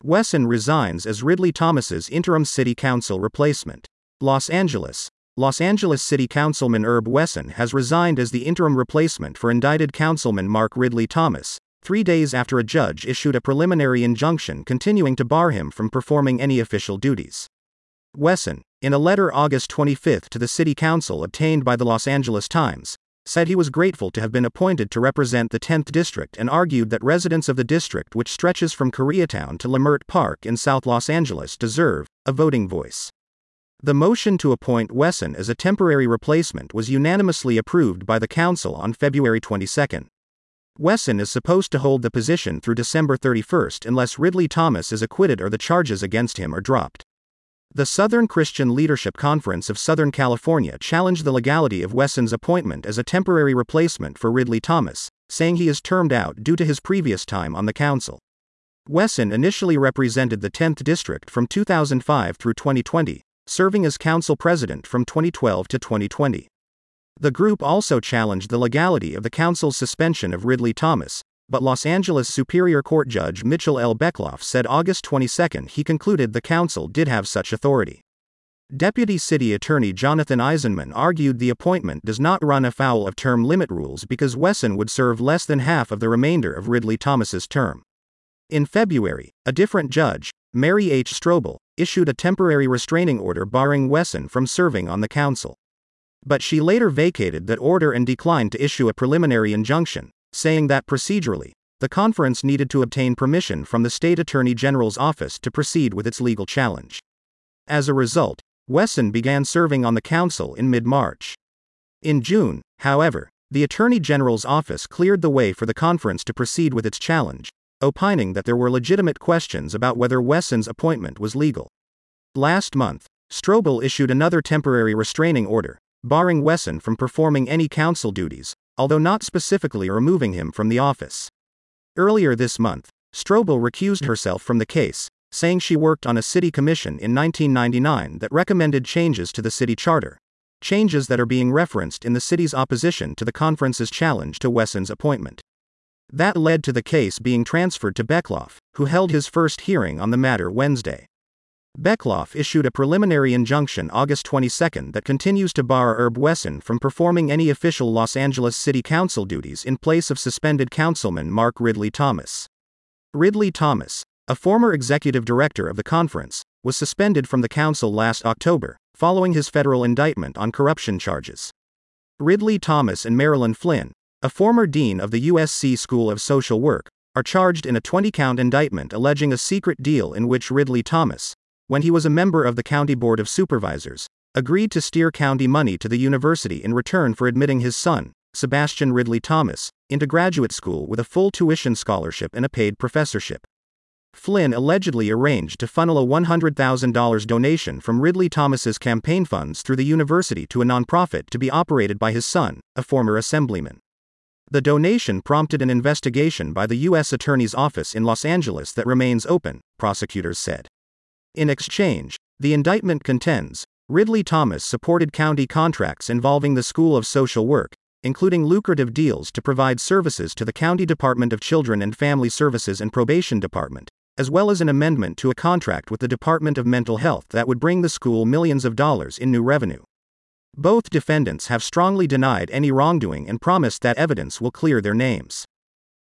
Wesson resigns as Ridley Thomas's interim city council replacement. Los Angeles. Los Angeles City Councilman Herb Wesson has resigned as the interim replacement for indicted Councilman Mark Ridley Thomas, 3 days after a judge issued a preliminary injunction continuing to bar him from performing any official duties. Wesson, in a letter August 25 to the City Council obtained by the Los Angeles Times, said he was grateful to have been appointed to represent the 10th District and argued that residents of the district, which stretches from Koreatown to Leimert Park in South Los Angeles, deserve a voting voice. The motion to appoint Wesson as a temporary replacement was unanimously approved by the council on February 22. Wesson is supposed to hold the position through December 31 unless Ridley Thomas is acquitted or the charges against him are dropped. The Southern Christian Leadership Conference of Southern California challenged the legality of Wesson's appointment as a temporary replacement for Ridley Thomas, saying he is termed out due to his previous time on the council. Wesson initially represented the 10th District from 2005 through 2020, serving as council president from 2012 to 2020. The group also challenged the legality of the council's suspension of Ridley Thomas, but Los Angeles Superior Court Judge Mitchell L. Beckloff said August 22 he concluded the council did have such authority. Deputy City Attorney Jonathan Eisenman argued the appointment does not run afoul of term limit rules because Wesson would serve less than half of the remainder of Ridley Thomas's term. In February, a different judge, Mary H. Strobel, issued a temporary restraining order barring Wesson from serving on the council. But she later vacated that order and declined to issue a preliminary injunction, saying that procedurally, the conference needed to obtain permission from the state attorney general's office to proceed with its legal challenge. As a result, Wesson began serving on the council in mid-March. In June, however, the attorney general's office cleared the way for the conference to proceed with its challenge, opining that there were legitimate questions about whether Wesson's appointment was legal. Last month, Strobel issued another temporary restraining order, barring Wesson from performing any council duties, although not specifically removing him from the office. Earlier this month, Strobel recused herself from the case, saying she worked on a city commission in 1999 that recommended changes to the city charter, changes that are being referenced in the city's opposition to the conference's challenge to Wesson's appointment. That led to the case being transferred to Beckloff, who held his first hearing on the matter Wednesday. Beckloff issued a preliminary injunction August 22 that continues to bar Herb Wesson from performing any official Los Angeles City Council duties in place of suspended Councilman Mark Ridley Thomas. Ridley Thomas, a former executive director of the conference, was suspended from the council last October, following his federal indictment on corruption charges. Ridley Thomas and Marilyn Flynn, a former dean of the USC School of Social Work, are charged in a 20-count indictment alleging a secret deal in which Ridley Thomas, when he was a member of the County Board of Supervisors, agreed to steer county money to the university in return for admitting his son, Sebastian Ridley Thomas, into graduate school with a full tuition scholarship and a paid professorship. Flynn allegedly arranged to funnel a $100,000 donation from Ridley Thomas's campaign funds through the university to a nonprofit to be operated by his son, a former assemblyman. The donation prompted an investigation by the U.S. Attorney's Office in Los Angeles that remains open, prosecutors said. In exchange, the indictment contends, Ridley Thomas supported county contracts involving the School of Social Work, including lucrative deals to provide services to the County Department of Children and Family Services and Probation Department, as well as an amendment to a contract with the Department of Mental Health that would bring the school millions of dollars in new revenue. Both defendants have strongly denied any wrongdoing and promised that evidence will clear their names.